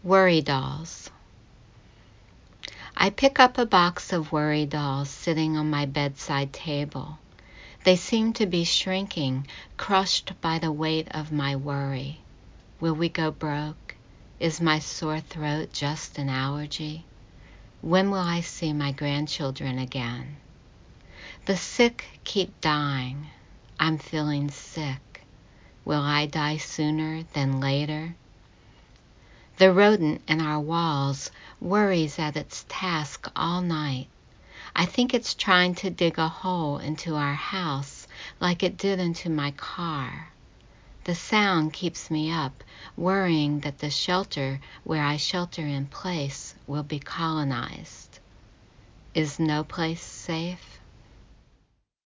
Worry dolls. I pick up a box of worry dolls sitting on my bedside table. They seem to be shrinking, crushed by the weight of my worry. Will we go broke? Is my sore throat just an allergy? When will I see my grandchildren again? The sick keep dying. I'm feeling sick. Will I die sooner than later? The rodent in our walls worries at its task all night. I think it's trying to dig a hole into our house like it did into my car. The sound keeps me up, worrying that the shelter where I shelter in place will be colonized. Is no place safe?